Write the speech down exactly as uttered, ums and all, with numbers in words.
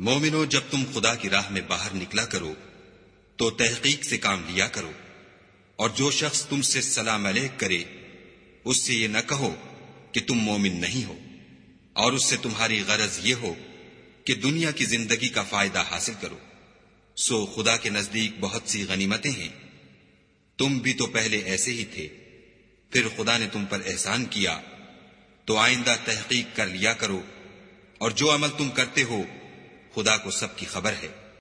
मोमिनो, जब तुम खुदा की राह में बाहर निकला करो तो तहकीक से काम लिया करो, और जो शख्स तुमसे सलाम अलैक करे उससे ये न कहो कि तुम मोमिन नहीं हो, और उससे तुम्हारी गरज ये हो कि दुनिया की जिंदगी का फायदा हासिल करो। सो खुदा के नजदीक बहुत सी गनीमतें हैं। तुम भी तो पहले ऐसे ही थे, फिर खुदा ने तुम पर एहसान किया, तो आइंदा तहकीक कर लिया करो, और जो अमल तुम करते हो खुदा को सबकी खबर है।